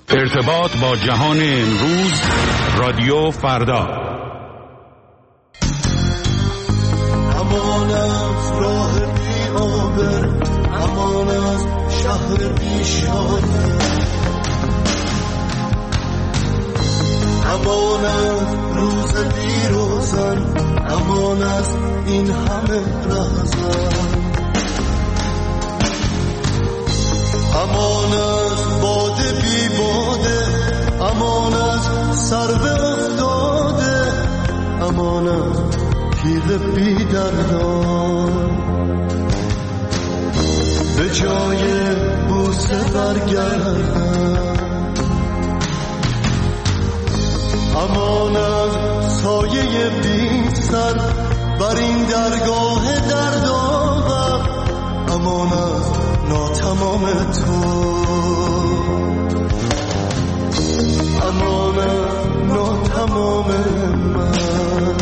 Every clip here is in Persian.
ارتباط با جهان امروز، رادیو فردا. امان از راه بی آبر، امان از شهر بی شانه، امان از روز بی روزن، امان از این همه رهزن، امان از باده بی باده، امان از سرو افتاده، امان از تیغ بی دردان، به جای بوسه برگردن، امان از سایه بی سر بر این درگاه دردآور، امان از ناتمام تو، امان از ناتمام من،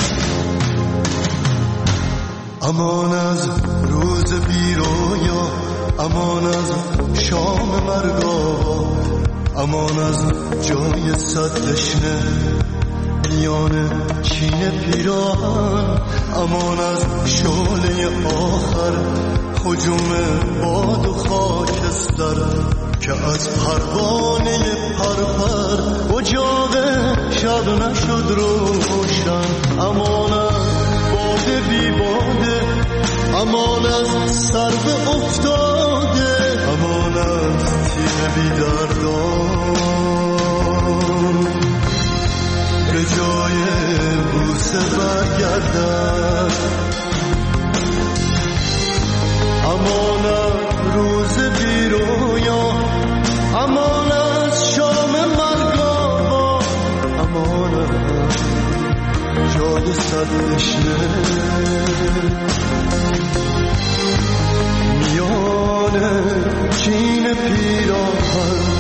امان از روز بی رویا، امان از شام مرگاوا، امان از جای صد دشنه میان چین پیراهن، امان از شعله آخر هجوم باد و خاکستر که از پروانه پرپر اجاق شب نشد روشن، امان از باده بی باده، امان از سرو افتاده، امان از تیغ بی دردان، به جای بوسه برگردن، امان از روز بی رویا، امان از شام مرگاوا، امان از جای صد دشنه میان چین پیراهن.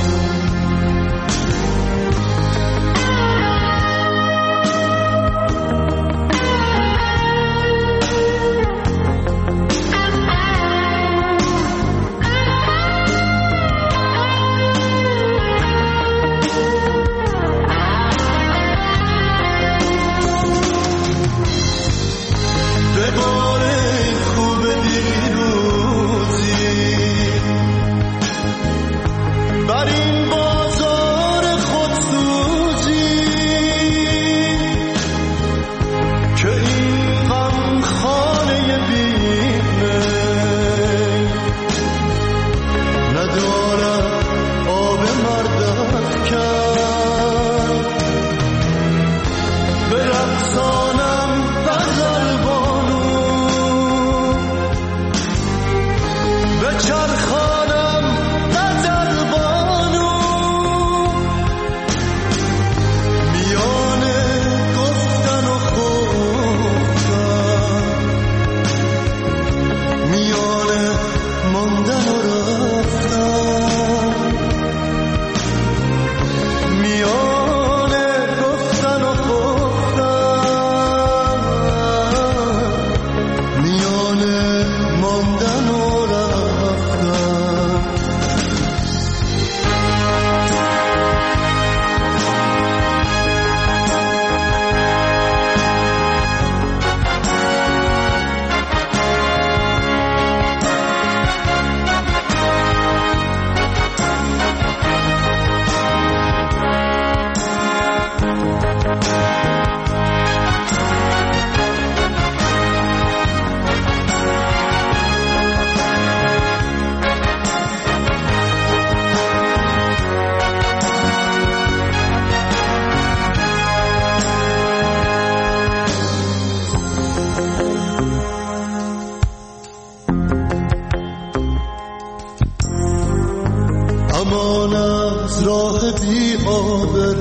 امان از راه بی آبر،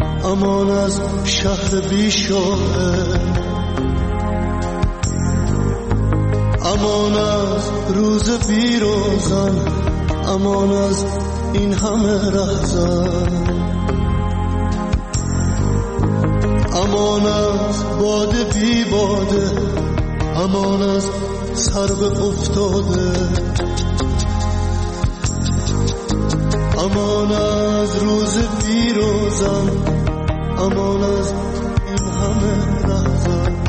امان از شهر بی شاعر، امان از روز بی روزن، امان از این همه رهزن، امان از باده بی باده، امان از سرو افتاده، امان از روز پیروزان، امان از این همه رهزن.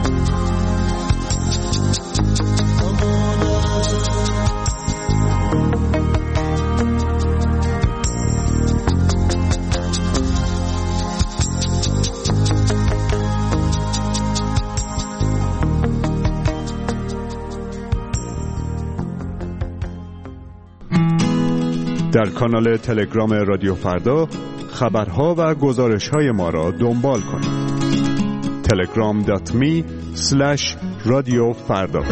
در کانال تلگرام رادیو فردا خبرها و گزارش‌های ما را دنبال کنید. telegram.me/radiofarda.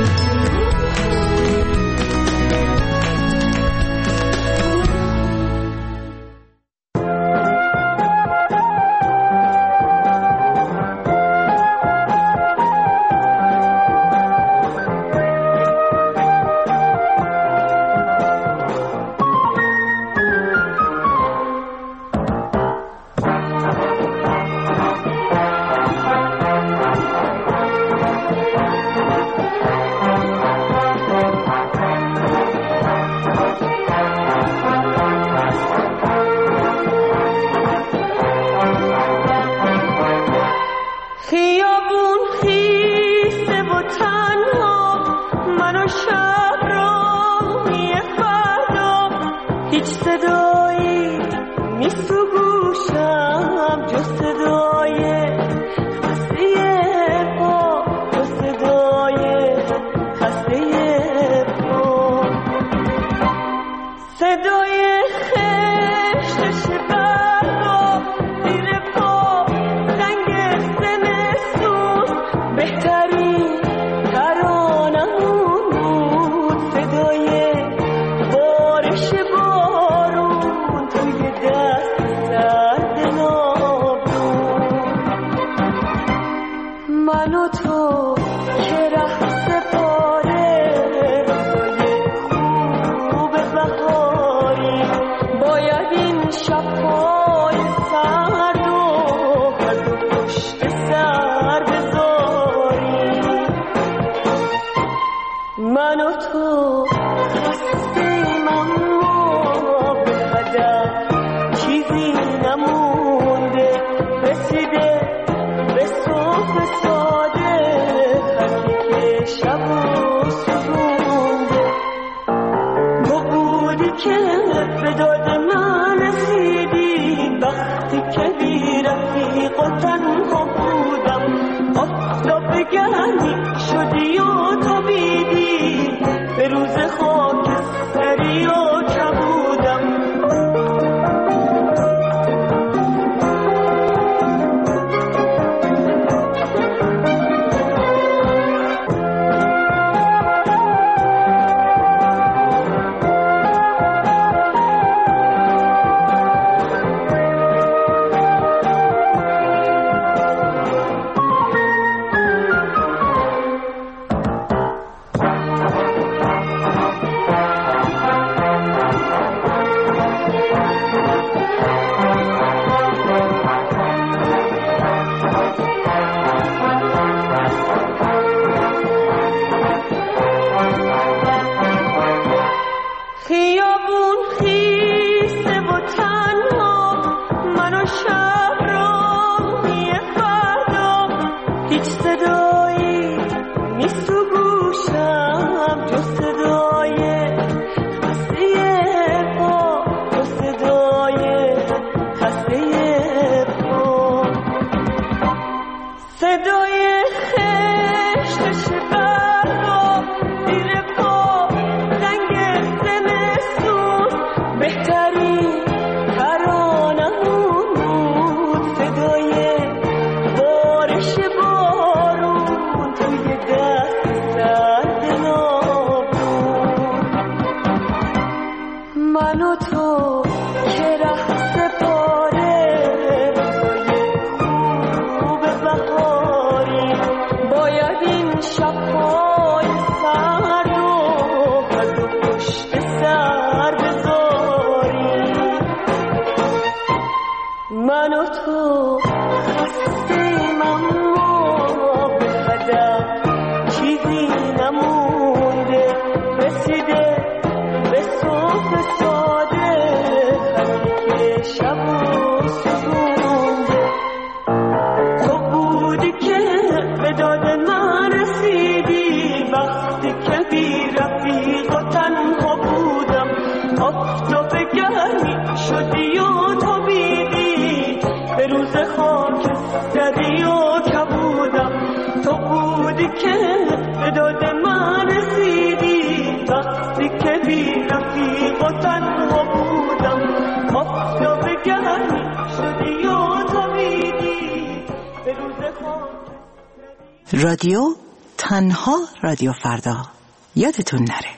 شدی و تو بیدی به روز خاک زدی و کبودم تو بودی که به داد من رسیدی وقتی که بی رفیق و تنها بودم آفتاب گرمی شدی و تو بیدی به روز خاک رادیو تنها رادیو فردا یادتون نره.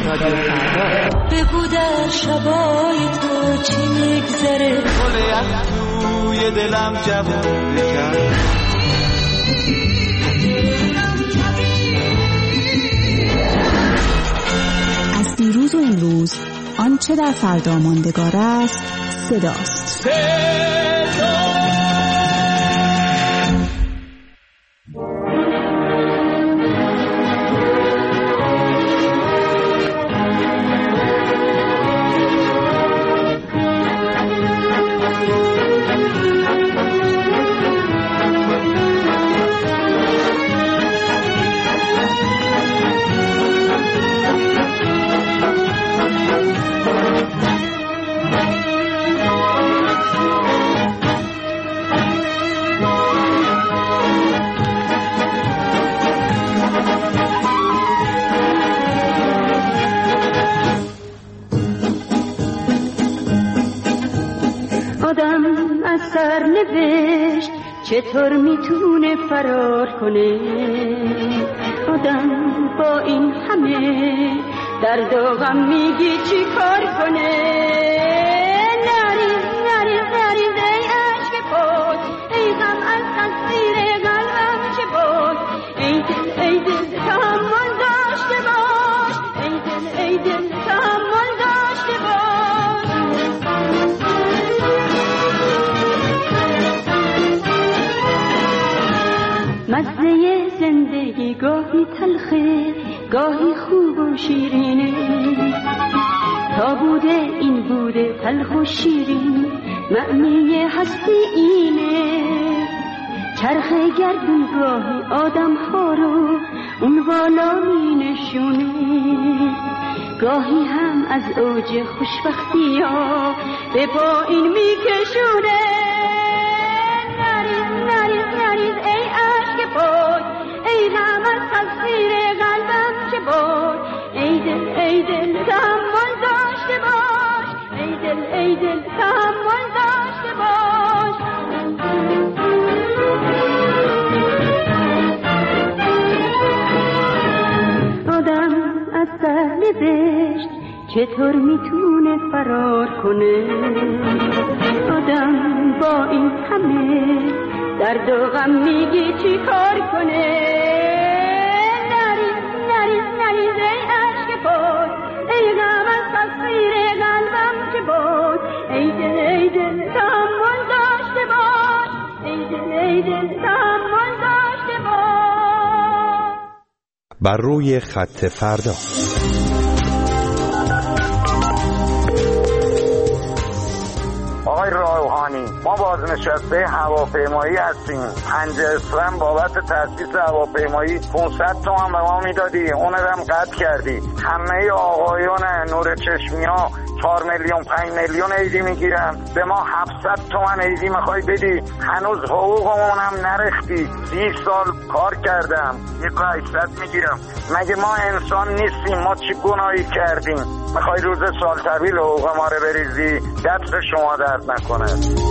رادیو فردا. بگو در شبای تو چی میگذره، گل یخ توی دلم جوون کرد. از دیروز و امروز آنچه در فردا ماندگار است صداست. چطور میتونه فرار کنه آدم با این همه درد و غم، میگی چی کار کنه؟ نریز نریز نریز ای عشق پاک، ای غم از تصویر قلبم چه باک، ای دل تحمل داشته باش، ای دل تحمل داشته باش. مزه زندگی گاهی تلخه گاهی خوب و شیرینه، تا بوده این بوده تلخ و شیرین، معنی هستی اینه. چرخ گردون گاهی آدم ها رو اون بالا می نشونه، گاهی هم از اوج خوشبختی ها به پایین می کشونه. نریز نریز نریز ای عشق پاک، ای غم از تصویر قلبم چه باک، ای دل تحمل داشته باش، ای دل تحمل داشته باش. آدم از سهل بهشت چطور میتونه فرار کنه؟ آدم با این همه درد و غم، میگی چی کار کنه؟ نریز نریز نریز ای عشق پاک، ای غم از تصویر قلبم چه باک، ای دل تحمل داشته باش، ای دل تحمل داشته باش. بر روی خط فردا. آقای روحانی، ما بازنشسته هواپیمایی هستیم. 5 اسفند بابت تأسیس هواپیمایی 500 تومان به ما میدادی، اون هم قطع کردی. همه آقایون نور چشمی ها 4 میلیون 5 میلیون عیدی میگیرن، به ما 700 تومان عیدی میخوای بدی؟ هنوز حقوقمون هم نرختی. 30 سال کار کردم، 1800 میگیرم. مگه ما انسان نیستیم؟ ما چی گناهی کردیم؟ میخوای روز سال طویل حقوق ما رو بریزی؟ دست شما درد نکنه.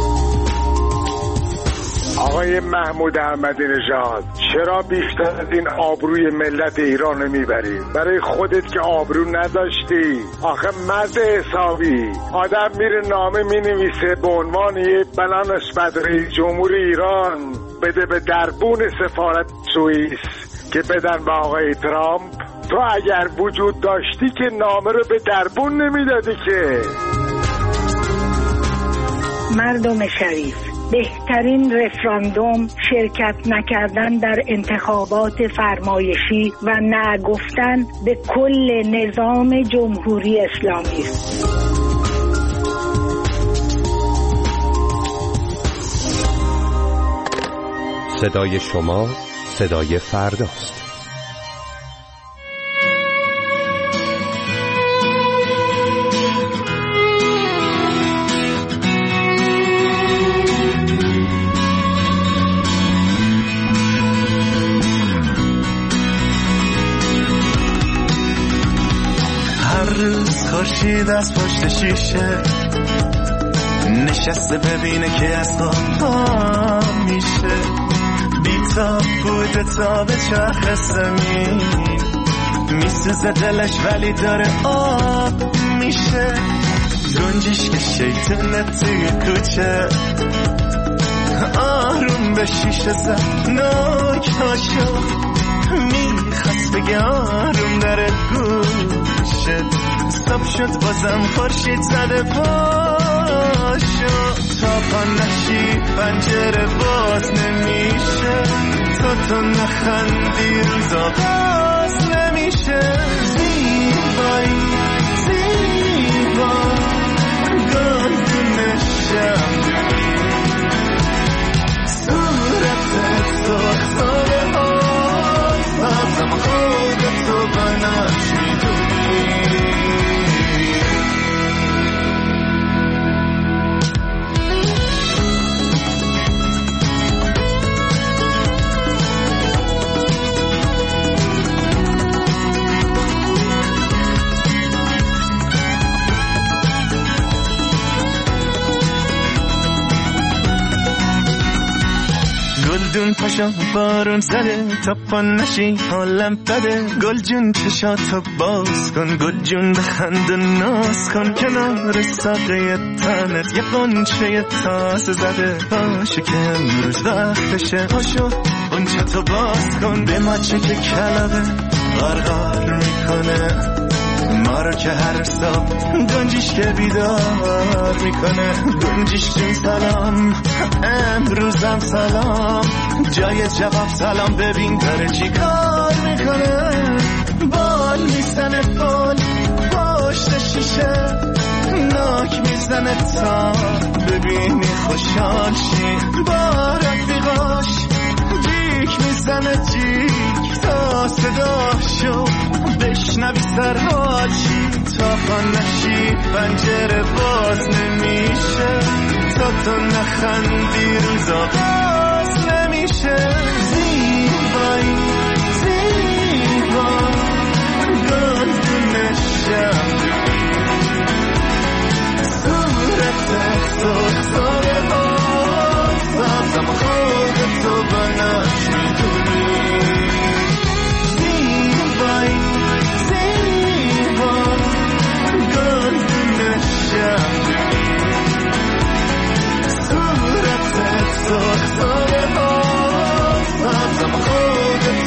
آقای محمود احمدی نژاد، چرا بیشتر از این آبروی ملت ایران میبری؟ برای خودت که آبرو نداشتی. آخه مرد حسابی، آدم میره نامه مینویسه به عنوان یه بلا نسبت رئیس جمهور ایران بده به دربون سفارت سوئیس که بدن به آقای ترامپ. تو اگر وجود داشتی که نامه رو به دربون نمیدادی که. مردم شریف، بهترین رفراندوم شرکت نکردن در انتخابات فرمایشی و نه گفتن به کل نظام جمهوری اسلامی است. صدای شما صدای فرداست. خورشید از پشت شیشه نشسته ببینه که از خواب میشه. بی‌تاب بوده تا به چرخ زمین میسوزه دلش ولی داره آب میشه. گنجیش که شیطونه توی کوچه آروم به شیشه زد ناکاشو میخواست بگه آروم داره گوشه. صبح شد بازم خورشید زده پاشو تا پا نشی پنجره باز نمیشه. تو نخندی روزا باز نمیشه. زیبایی زیبا گلدون شمعی صورتت سرخ بازم خودتو بناش میدونی. گلدون پاشا بارون زده تا پا نشی حالم بده. گل جون چشاتو باز کن گل جون بخند و ناز کن. کنار ساقه تنت یه قنچه تازه زده باشه که امروز وقتشه. پاشو قنچتو باز کن به ماچه که کلابه غرغر میکنه ما رو که هر صبح گنجیش که بیدار میکنه. گنجیش جون سلام امروزم سلام جای جواب سلام ببین داره چی کار میکنه. بال میزنه بال پشت شیشه ناک میزنه تا ببینی خوشحال شی. با رفیقاش جیک میزنه جیک تا صداشو بشنوی سرحال شی. تا پا نشی پنجره باز نمیشه. تا تو نخندی روزا باز نمیشه. زیبایی زیبا گلدون شمعی صورتت سرخ بازم خودتو بناش میدونی. زیبایی زیبا گلدون شمعی صورتت سرخ بازم خودتو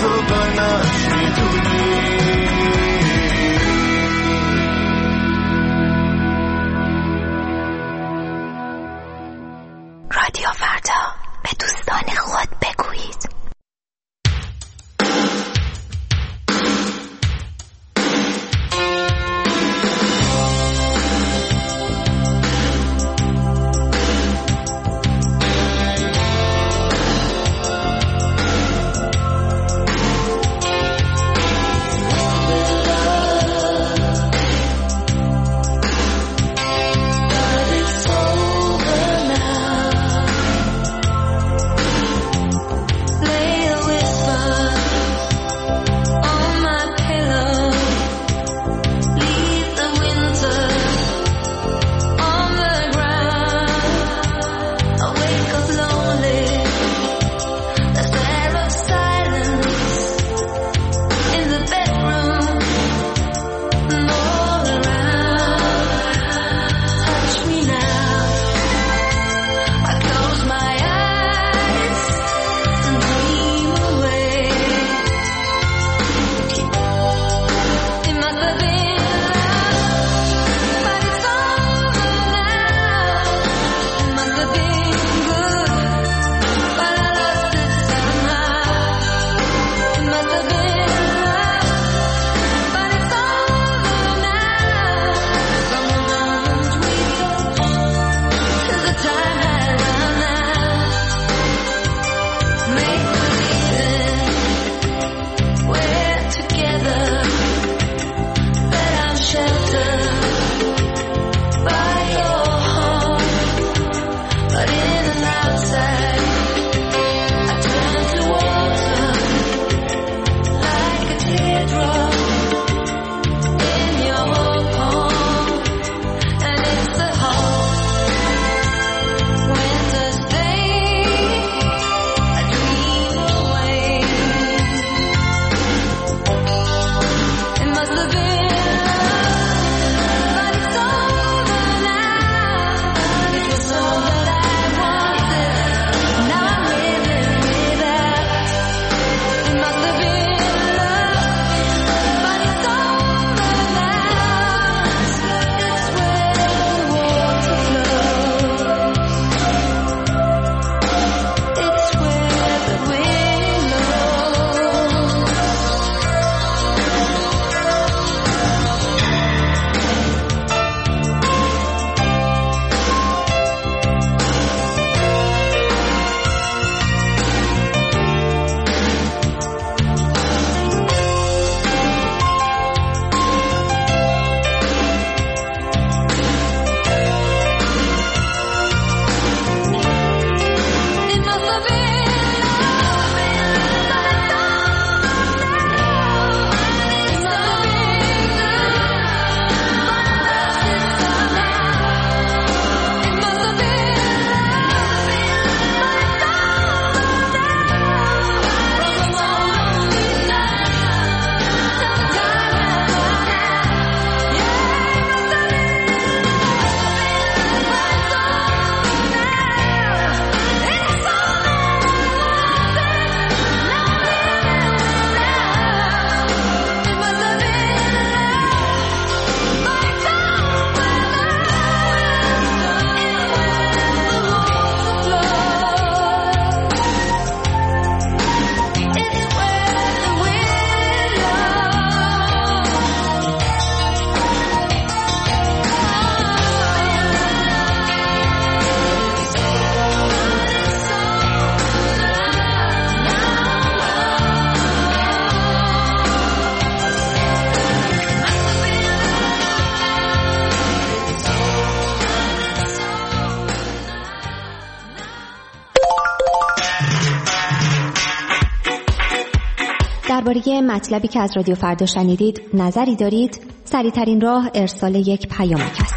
درباره مطلبی که از رادیو فردا شنیدید نظری دارید؟ سریع‌ترین راه ارسال یک پیامک است.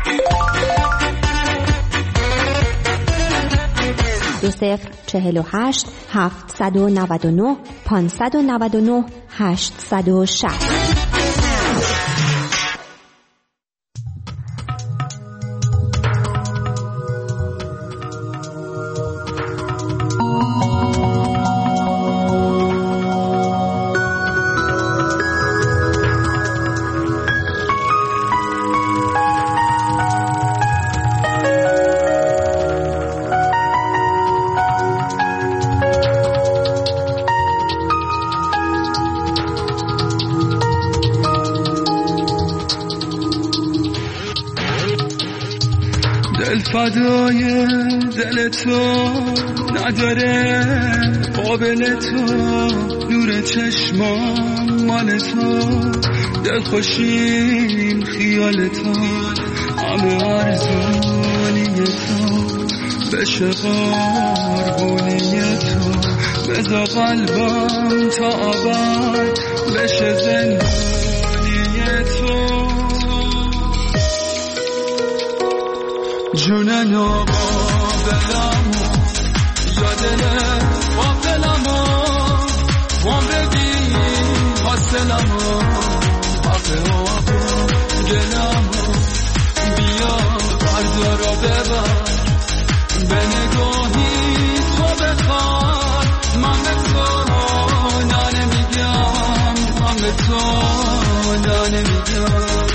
2048 799 599 860. فدای دل تو نداره قابل تو، نور چشمام مال تو، دل خوشیم خیال تو، همه آرزونی تو بشه قربونی تو، بذار قلبم تا آباد بشه زندونی تو. جونن و قابلمو یا دل قابلمو عمر بی حاصلمو آقه آقا گلمو بیا فردا را ببر به نگاهی تو بخواد. من به تو نه نمیگم، من به تو نه نمیگم.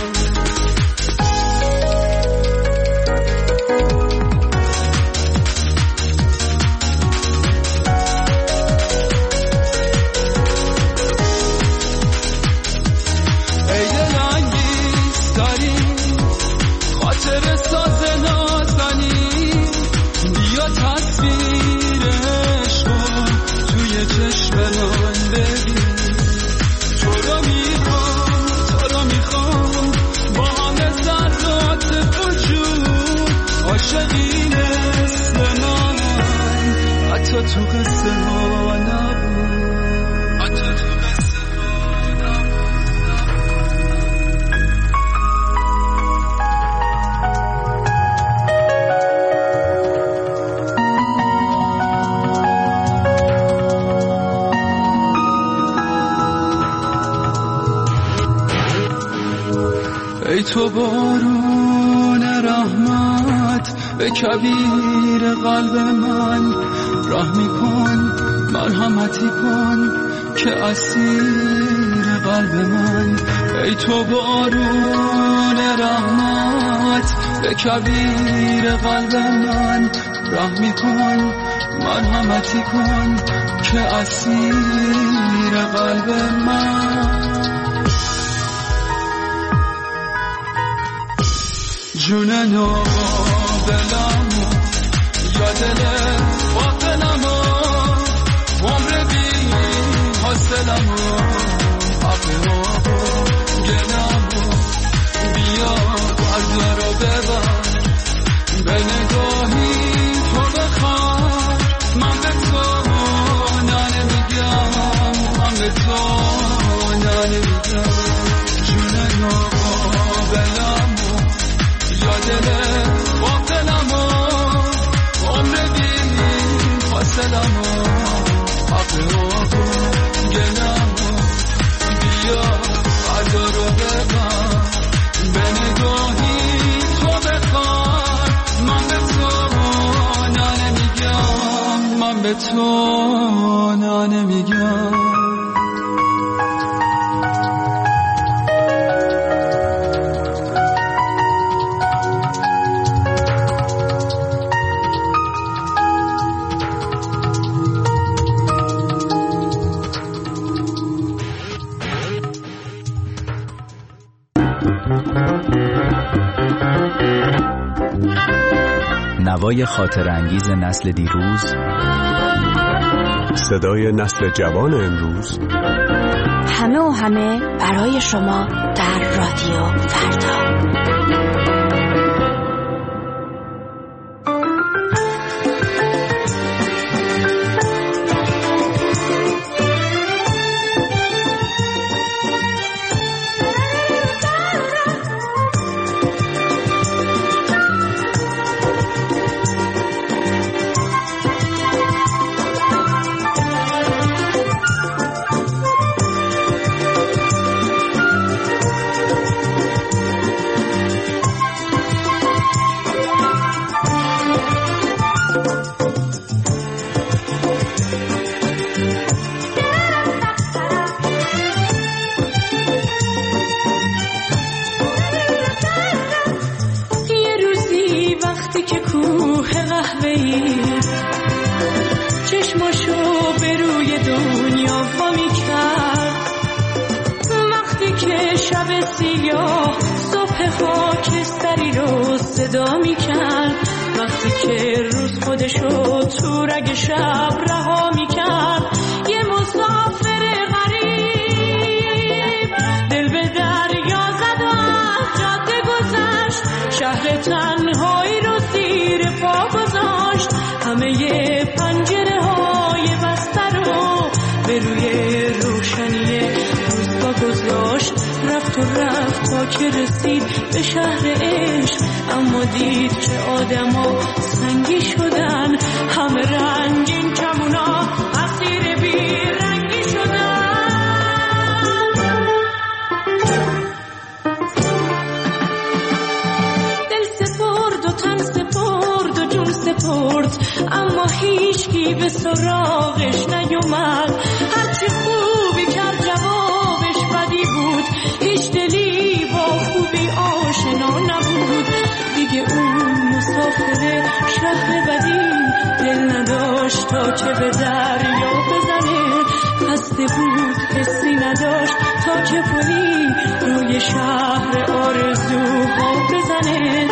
عاشقین مثل من حتی تو قصه ها نبود، حتی تو قصه ها نبود. ای تو بارون رحمت به کبیر قلب من، رحمی کن مرحمتی کن که اسیر قلب من. ای تو بارون رحمت به کبیر قلب من، رحمی کن مرحمتی کن که اسیر قلب من. جونن و قابلمو یا دل قابلمو عمر بی حاصلمو آقه آقا گلمو بیا فردا را ببر به نگاهی تو بخواد. من به تو نه نمیگم، من به تو نه نمیگم. جونن و قابلمو یا دل قابلمو عمر بی حاصلمو آقه آقا گلمو بیا فردا رو ببر به نگاهی تو بخواد. من به تو نه نمیگم، من به تو نه نمیگم. نوای خاطر انگیز نسل دیروز، صدای نسل جوان امروز، همه و همه برای شما در رادیو فردا. قهوه‌ای چشماشو به روی دنیا وامی کرد. وقتی که شب سیاه صبح خاکستری رو صدا می کرد، وقتی که روز خودشو تو رگ شب رها می کرد، یه مسافر غریب دل به دریا زد و از جاده گذشت، شهر تنهایی رو زیر پا گذاشت، همه پنجره های بسته رو به روی روشنی روزگاه گذاشت. رفت و رفت تا که رسید به شهر عشق، اما دید که آدما سنگی شدن، همه رنگین کمونا اسیر بی رنگی شدن. دل سپرد و تن سپرد و جون سپرد، اما هیچکی به سراغش نیومد. هرچی خوبی کرد جوابش بدی بود، هیچ دلی با خوبی آشنا نبود. دیگه اون مسافر شهر بدی دل نداشت تا که به دریا بزنه، خسته بود حسی نداشت تا که پلی روی شهر آرزوها بزنه.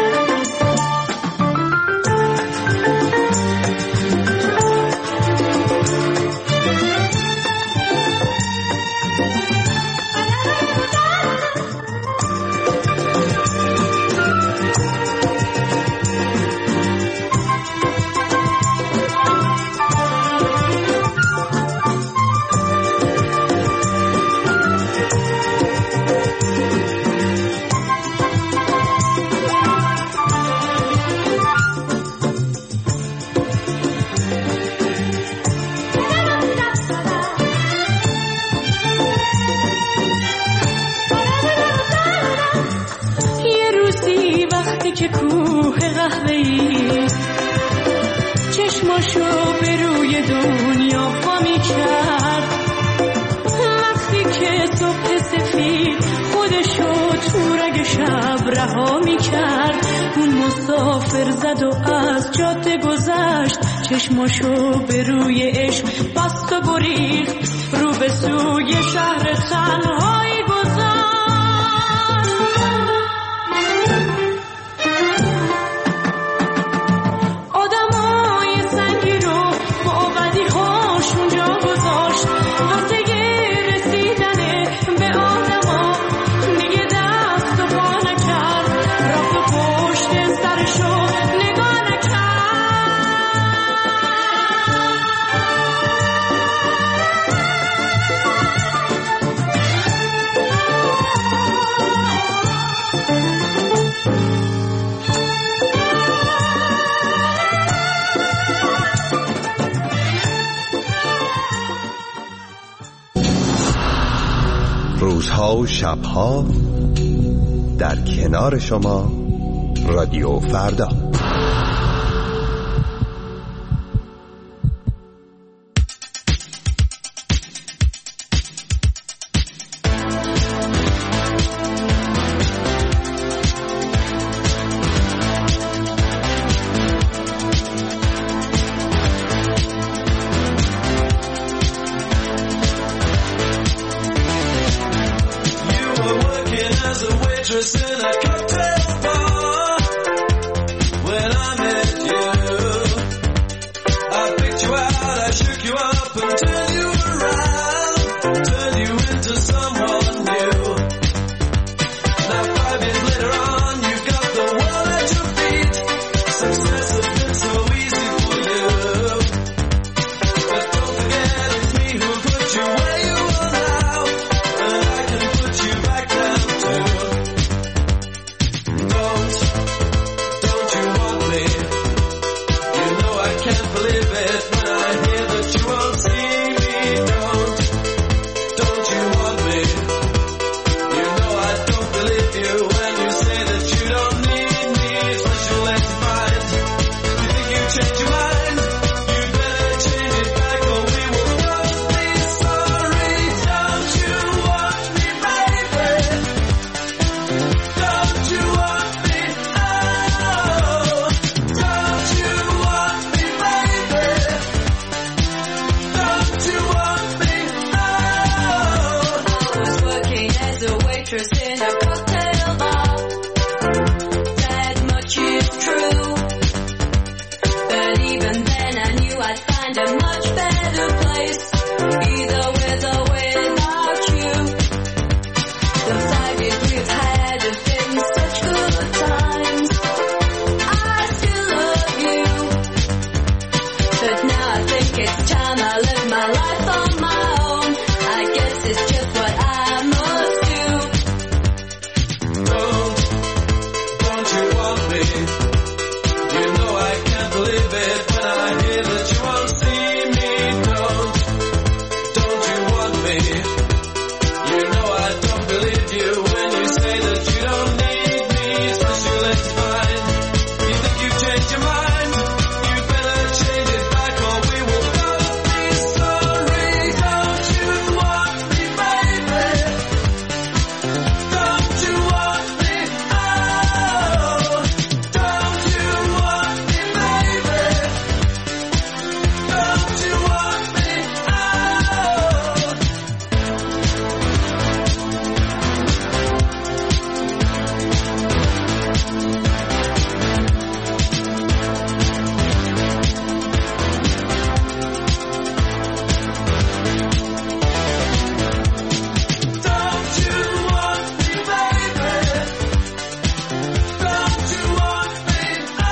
که کوه قهوه‌ای چشماشو به روی دنیا وامی کرد، وقتی که صبح سفید خودشو تو رگ شب رها می کرد، اون مسافر زد و از جاده گذشت، چشماشو به روی عشق بست و گریخت، رو به سوی شهر تنهایی گذاشت. روزها و شبها در کنار شما رادیو فردا. Don't you want me? a cocktail bar. That much is true. But even then I knew I'd find a much better place, either with or without you. The 5 years we've had have been such good times. I still love you, but now I think it's time I live my life on my own. I guess it's just what I must do. Oh, don't you want me? You know I can't believe it when I hear that you won't see me. Don't you want me? You know I don't believe you when you say that you don't need me. Especially let's find you think you've changed your mind. You better change it back or we will both be sorry. Don't you want me, baby? Don't you want me? Oh, don't you want me, baby? Don't you want me? Don't you want me, baby? Don't you want me?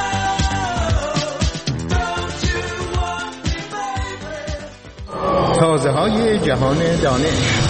Don't you want me, baby? تازه‌های جهان دانش.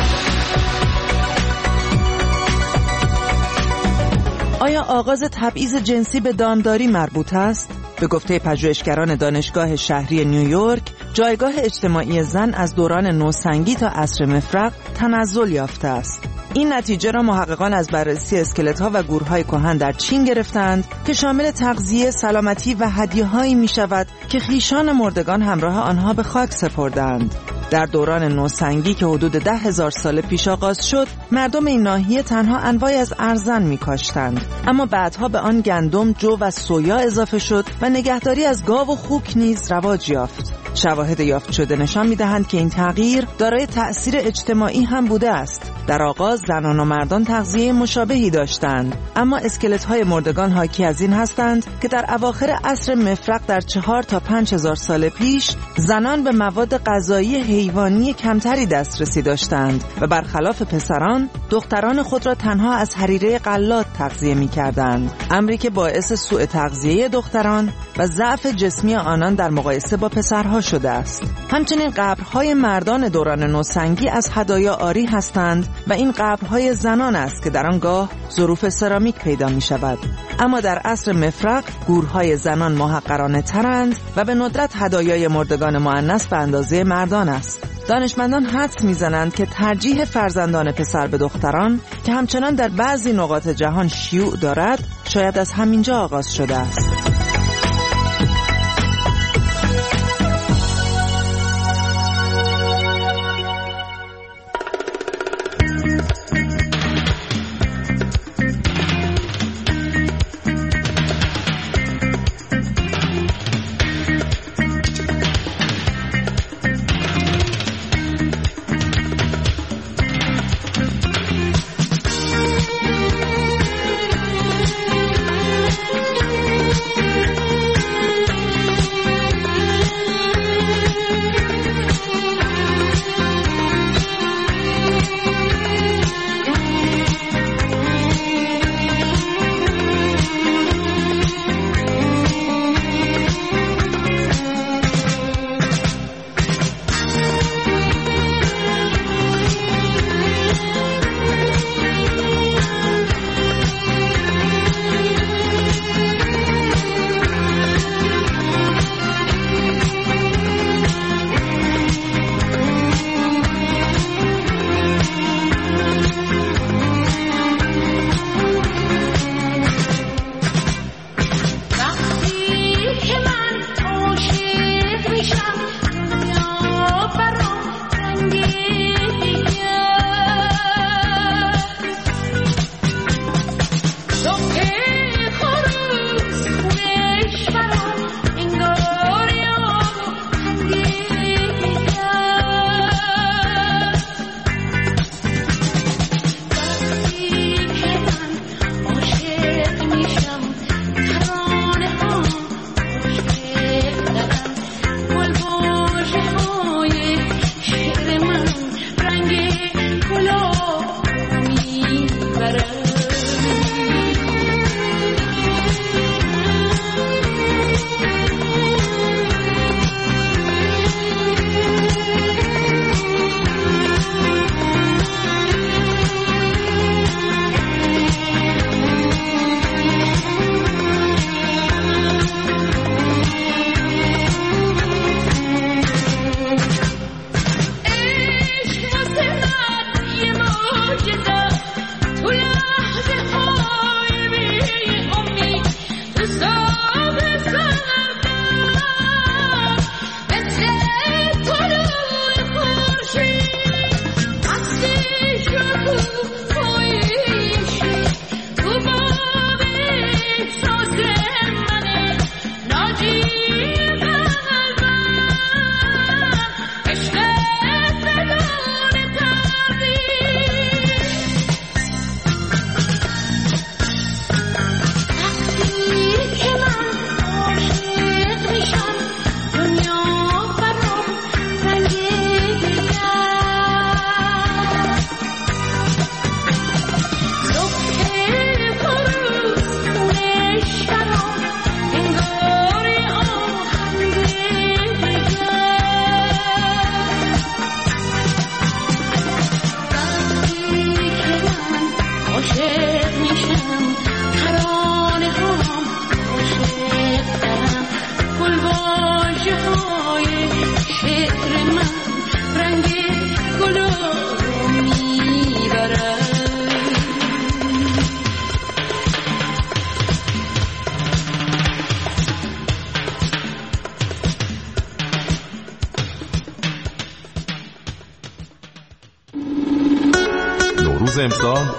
آیا آغاز تبعیض جنسی به دامداری مربوط است؟ به گفته پژوهشگران دانشگاه شهری نیویورک، جایگاه اجتماعی زن از دوران نوسنگی تا عصر مفرق تنزل یافته است. این نتیجه را محققان از بررسی اسکلت‌ها و گورهای کهن در چین گرفتند که شامل تغذیه، سلامتی و هدیه‌هایی می‌شود که خویشان مردگان همراه آنها به خاک سپردند. در دوران نوسنگی که حدود 10,000 سال پیش آغاز شد، مردم این ناحیه تنها انواعی از ارزن می‌کاشتند، اما بعدها به آن گندم، جو و سویا اضافه شد و نگهداری از گاو و خوک نیز رواج یافت. شواهد یافت شده نشان می‌دهند که این تغییر دارای تأثیر اجتماعی هم بوده است. در آغاز زنان و مردان تغذیه مشابهی داشتند، اما اسکلت‌های مردگان حاکی از این هستند که در اواخر عصر مفرق در 4 تا 5,000 سال پیش زنان به مواد غذایی حیوانی کمتری دسترسی داشتند و برخلاف پسران، دختران خود را تنها از حریره غلات تغذیه می‌کردند، امری که باعث سوء تغذیه دختران و ضعف جسمی آنان در مقایسه با پسرها شده است. همچنین قبرهای مردان دوران نوسنگی از هدایا عاری هستند و این قبرهای زنان است که در آنگاه ظروف سرامیک پیدا می شود. اما در عصر مفرق گورهای زنان محقرانه ترند و به ندرت هدایای مردگان مؤنث به اندازه مردان است. دانشمندان حدس میزنند که ترجیح فرزندان پسر به دختران که همچنان در بعضی نقاط جهان شیوع دارد شاید از همینجا آغاز شده است.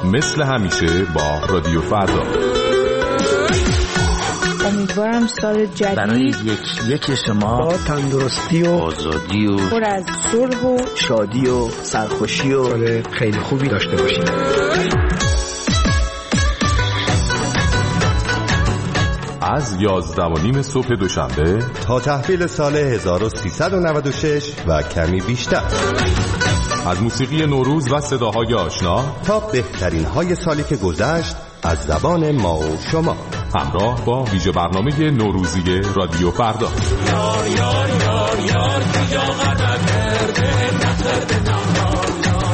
مثل همیشه با رادیو فردا. امیدوارم سال جدید برای یکی شما با تندرستی و آزادی و پر از صلح و شادی و سرخوشی و خیلی خوبی داشته باشید. از 11:30 صبح دوشنبه تا تحویل سال 1396 و کمی بیشتر، از موسیقی نوروز و صداهای آشنا تا بهترین های سالی که گذشت از زبان ما و شما، همراه با ویژه برنامه نوروزی رادیو فردا. یار یار یار یار کجا قدر کرده نکرده نهار.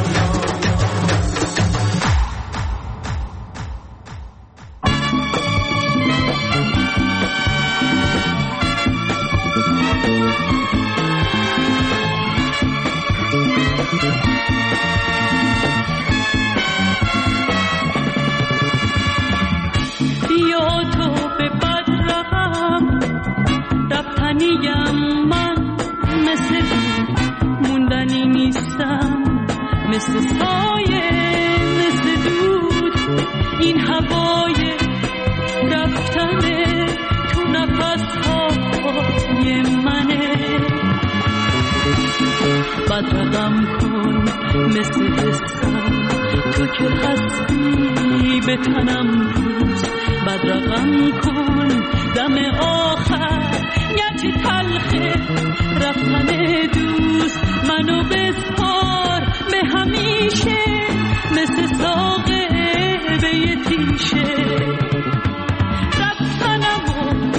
مثل سایه مثل دود این هوای رفتنه تو نفسهای منه. بدرقم کن مثل حسم تو که هستی به تنم روز. بدرقم کن دم آخر گرچه تلخه رفتن دوست. منو بسپار به همیشه مثل ساقه به یه تیشه. رفتنمو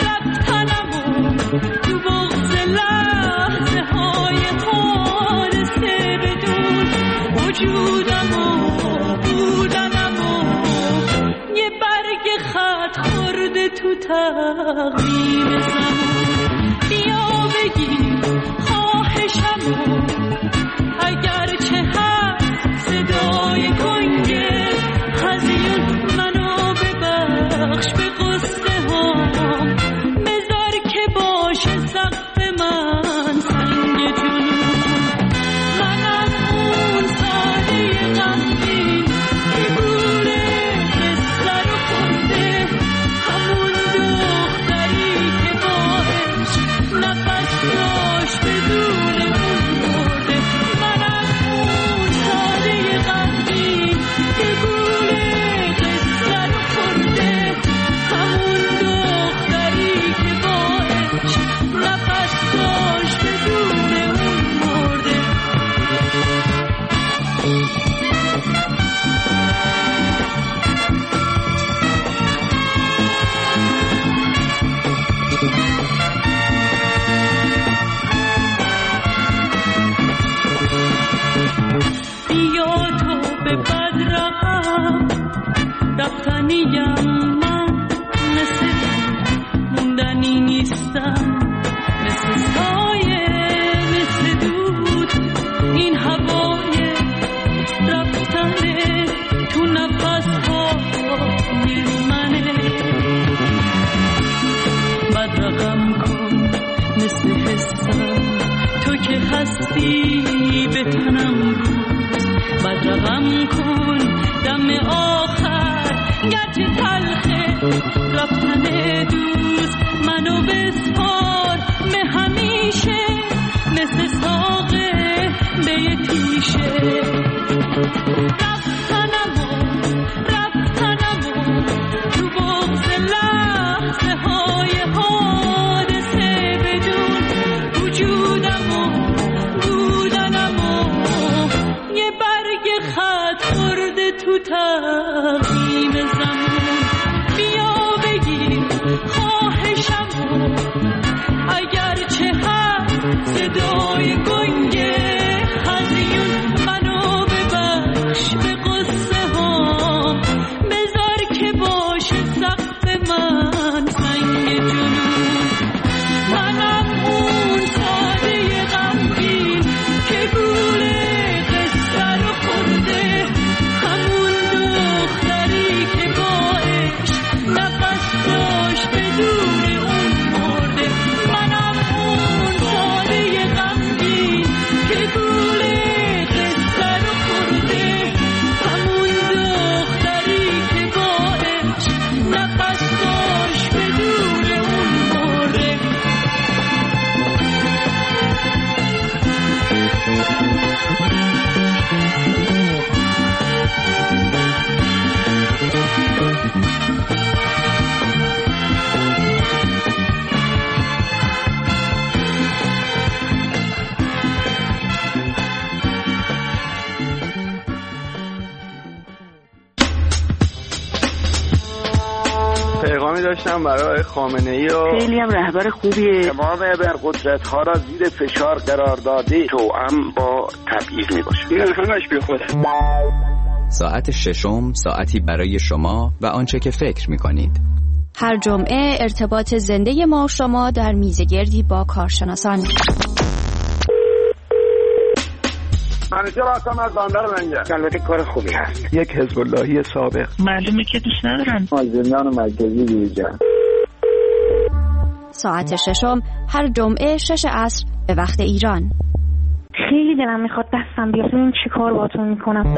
تو بغض لحظه های حادثه بدون. وجودمو بودنمو یه برگ خط خورده تو تقویم زمان. بیا بگی خواهشمو اگرچه هست صدای کنگه هزیون. منو ببخش به قصه هام بذار که باشه سقف من سنگ جنون. من از اون ساده غمگین که بوره قصه رو خونده، همون دختری که باهش نفس داشت بدون اون مرده. من از اون ساده غمگین که بوره قصه رو خونده، همون دختری که باهش نفس داشت بدون اون مرده. بیا تو به بدرقم رفتنیم من مثل موندنی نیستم. مثل سایه مثل دود این هوای رفتنه تو نفسهای منه. بدرقم کن مثل حسم تو که هستی به تنم روز. بدرقم کن دم آخر گرچه تلخه رفتن دوست. منو بسپار به همیشه مثل ساقه به یه تیشه. رفتنمو تو بغض لحظه های حادثه بدون. وجودمو بودنمو یه برگ خط خورده تو تقویم زمان. بیا بگیر خواهشمو اگرچه هست صدای گنگه هزیون. منو ببخش به پیغامی داشتم برای خامنه‌ای و خیلی هم رهبر خوبیه. امام ابرقدرت‌ها را زیر فشار قرار داده توأم با تبعیض میباشه. این همش بی خوده. ساعت ششم ساعتی برای شما و آنچه که فکر می‌کنید. هر جمعه ارتباط زنده ما و شما در میزگردی با کارشناسان. منیجر هستم از بندر منگه. البته کار خوبی هست. یک حزب اللهی سابق. معلومه که دوست ندارن. از زندان مرکزی بیرجن. ساعت ششم هر جمعه 6 عصر به وقت ایران. خیلی دلم میخواد دستم بیاد. این چی کار باتون میکنم؟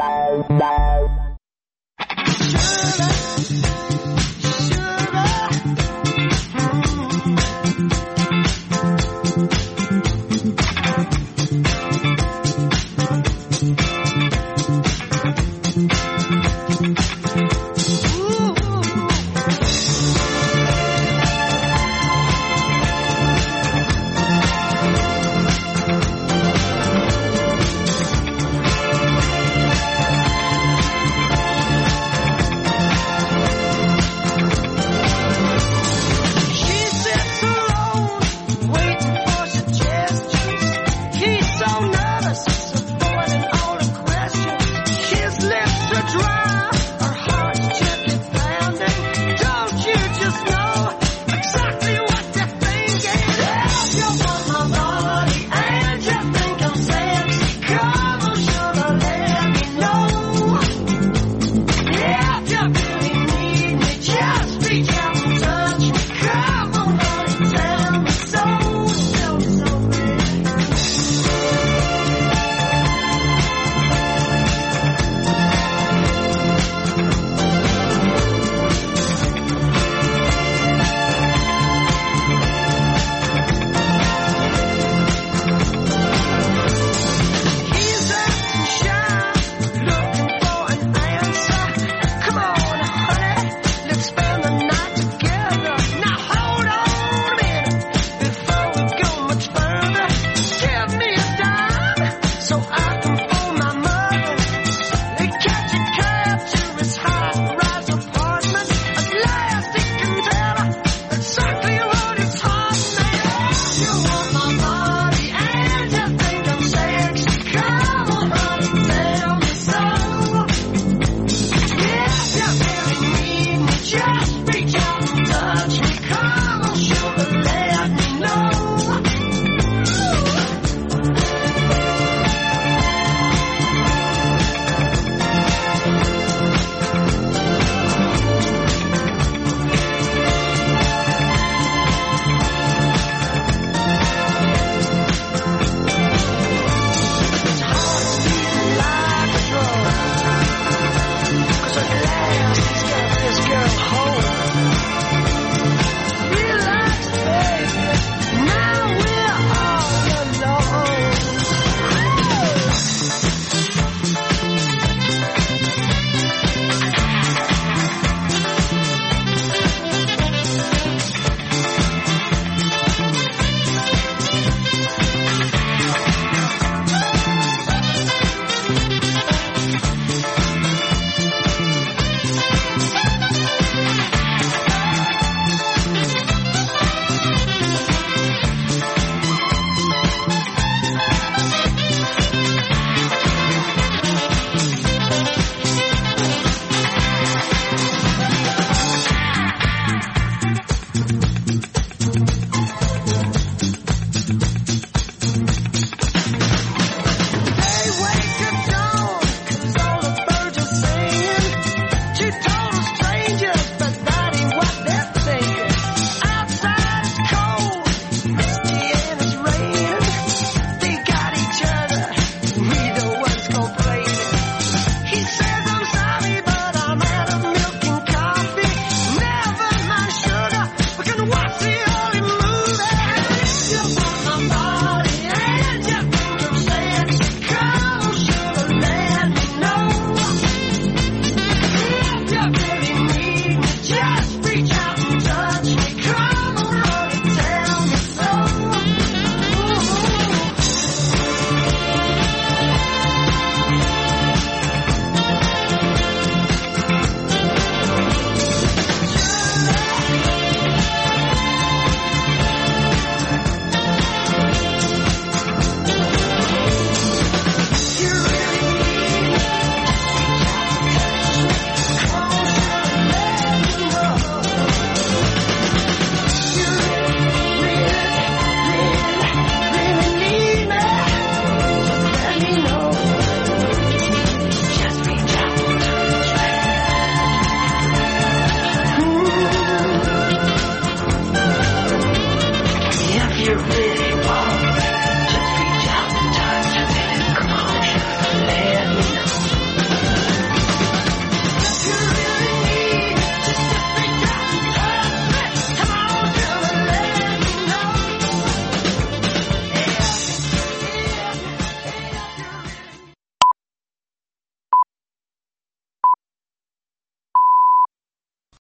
Just